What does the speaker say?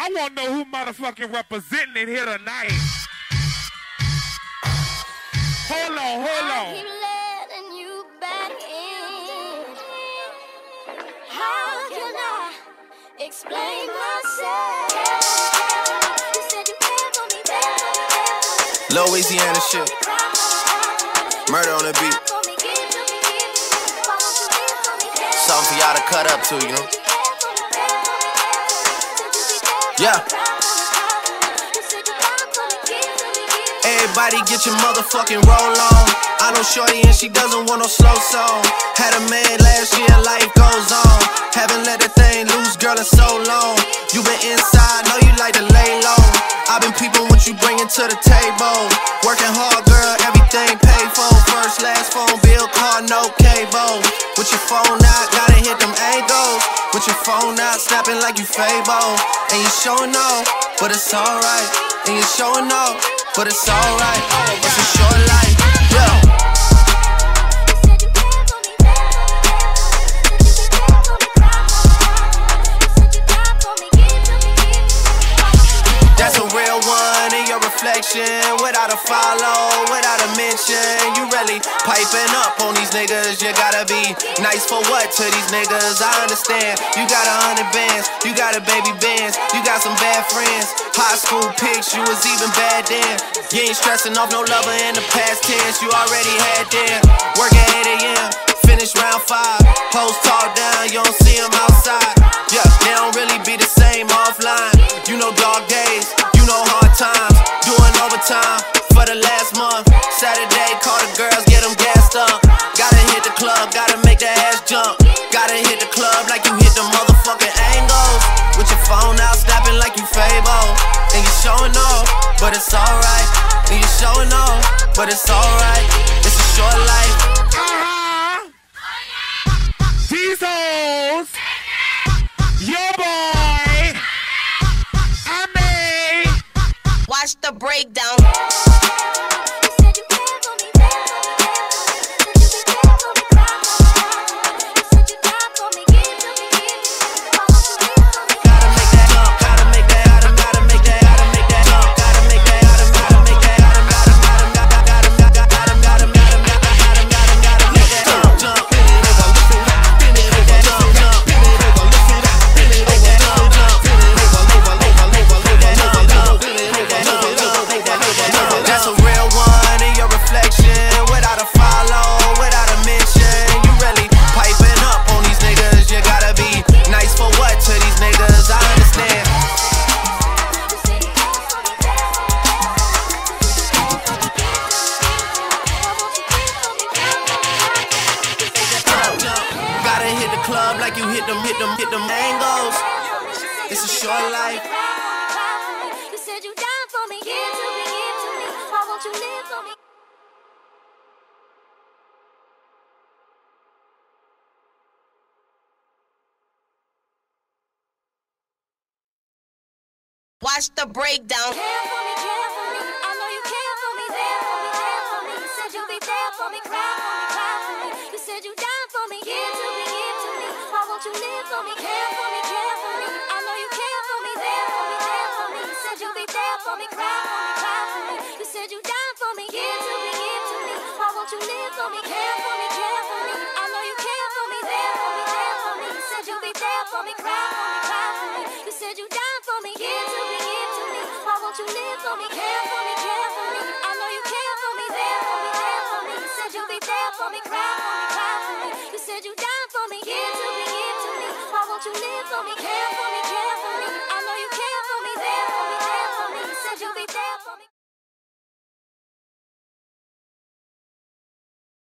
I want to know who motherfucking representing it here tonight. Hold on. I keep letting you back in. How can I explain myself? You said you cared for me, Louisiana shit. Murder on the beat. Something for y'all to cut up to, you know? Yeah. Everybody get your motherfucking roll on. I know shorty and she doesn't want no slow song. Had a man last year, life goes on. Haven't let that thing loose, girl, in so long. You been inside, know you like to lay low. I've been peeping what you bringing to the table. Working hard, girl, everything paid for. First, last phone bill, car, no cable. With your phone out, gotta hit them angles. With your phone out, snapping like you Fable. And you showing off, but it's alright. And you showing off, but it's alright. It's a short life, yeah. That's a real one in your reflection. Without a follow, without a mention. You really piping up on these niggas. You gotta be nice for what to these niggas? I understand. You got 100 bands, you got a baby bands, you got some bad friends. High school pics, you was even bad then. You ain't stressing off no lover in the past tense. You already had them. Work at 8 a.m., finish round 5. Hoes talk down, you don't see them outside. Yeah, they don't really be the same offline. You know dog days, you know hard times. Doing overtime for the last month. Saturday, call the girls, get them gassed up. Gotta hit the club, gotta make that ass jump. Gotta hit the club like you hit the motherfucking angles. With your phone out, snapping like you Fable. And you showing off, but it's alright. And you showing off, but it's alright. It's a short life. These hoes, your boy, I made. Watch the breakdown. Club like you hit them angles. It's a short life. You said you down for me, give to me. Why won't you live for me? Watch the breakdown. Care for me, I know you care for me, there for me. You said you'll be there for me, cry for me. You said you down for me, give to me. Why won't you live for me, care for me. I know you care for me, there for me. You said you'll be there for me, cry for me. You said you down for me, give to me. Why won't you live for me, care for me. I know you care for me, there for me. You said you'll be there for me, cry for me. You said you down for me, give to me. Why won't you live for me, care for me. I know you care for me, there for me. You said you'll be there for me, cry for me. You said you down for me, give to me. Why won't you live for me, care for me. I know you care for me, there for me. You said you'll be there for me.